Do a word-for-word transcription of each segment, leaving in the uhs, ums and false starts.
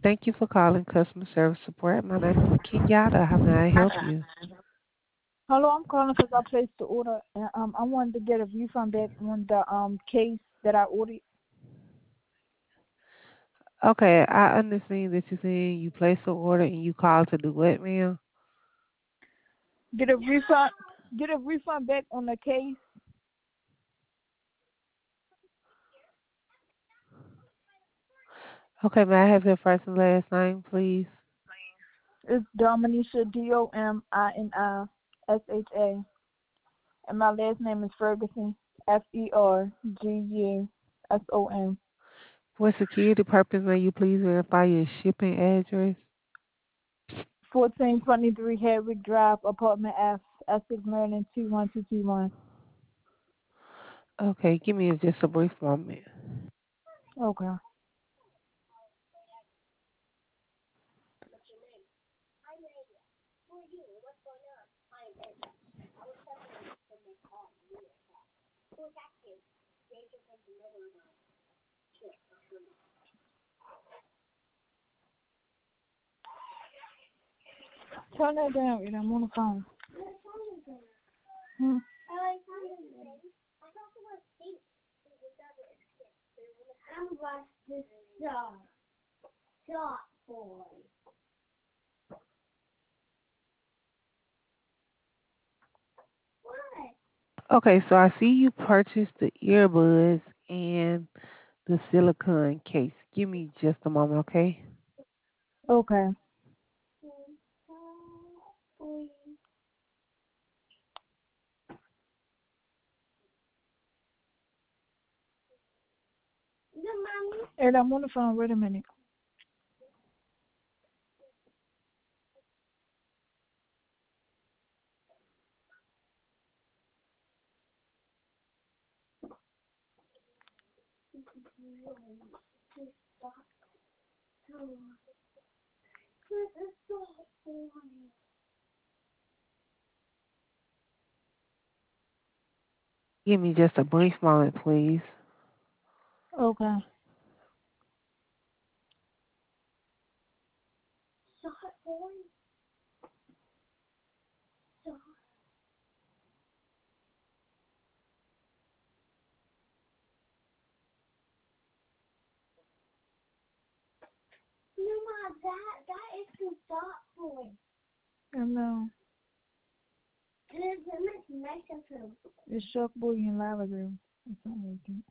Thank you for calling customer service support. My name is Kenyatta. How may I help you? Hello, I'm calling because I placed the order and um I wanted to get a refund back on the um case that I ordered. Okay, I understand that you're saying you placed an order and you called to do what, ma'am? Get a refund, get a refund back on the case. Okay, may I have your first and last name, please? It's Dominisha D O M I N I S H A, and my last name is Ferguson F E R G U S O N. For security purpose, may you please verify your shipping address? Fourteen twenty three Hedwig Drive, Apartment F, Essex, Maryland two one two two one. Okay, give me just a brief moment. Okay. Turn that down, and I'm on the phone. Hmm. Okay, so I see you purchased the earbuds and the silicone case. Give me just a moment, okay? Okay. And I'm on the phone. Wait a minute. Give me just a brief moment, please. Okay. And um, it's Shark Boy and Lava Girl. Or something like that.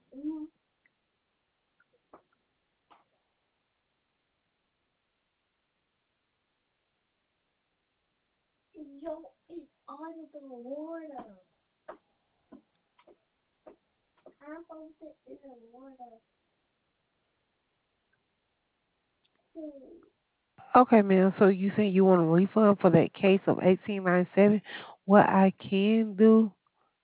Okay, ma'am. So you saying you want a refund for that case of eighteen ninety seven? What I can do,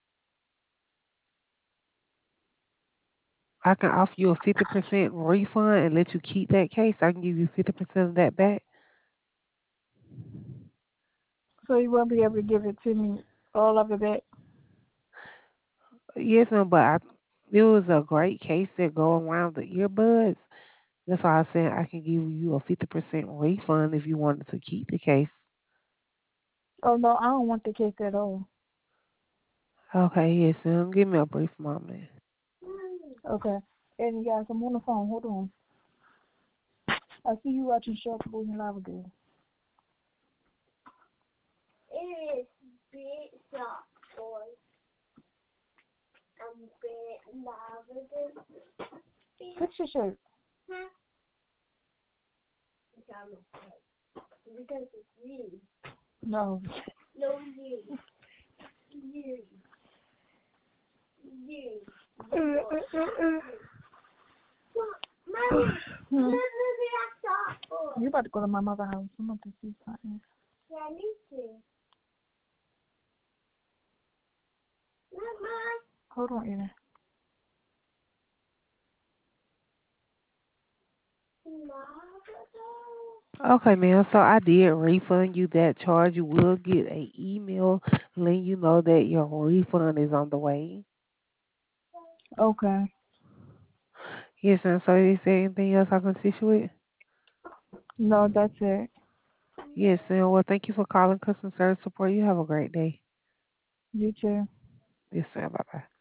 I can offer you a fifty percent refund and let you keep that case. I can give you fifty percent of that back. So you won't be able to give it to me, all of it back. Yes, ma'am. But I, it was a great case that go around the earbuds. That's why I said I can give you a fifty percent refund if you wanted to keep the case. Oh no, I don't want the case at all. Okay, yes, ma'am. Give me a brief moment. Okay. And you guys, I'm on the phone. Hold on. I see you watching Shark Boy and Lava Girl. Fix your shirt. No. Hmm. You about to go to my mother's house. I'm about to see something. Hold on, Anna. Okay, ma'am. So I did refund you that charge. You will get a email letting you know that your refund is on the way. Okay. Yes, ma'am. So is there anything else I can assist you with? No, that's it. Yes, and well, thank you for calling customer service support. You have a great day. You too. Yes, sir. Bye bye.